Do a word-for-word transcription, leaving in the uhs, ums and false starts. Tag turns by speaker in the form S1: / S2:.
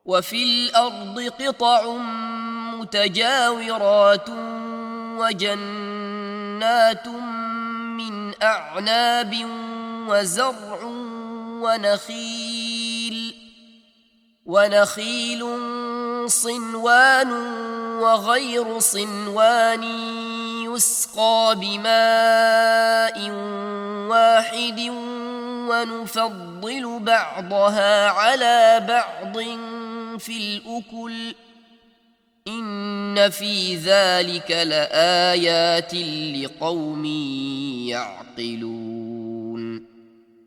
S1: وفي الأرض قطع متجاورات وجنات من أعناب وزرع ونخيل ونخيل صنوان وغير صنوان يسقى بماء واحد ونفضل بعضها على بعض في الأكل إن في ذلك لآيات لقوم يعقلون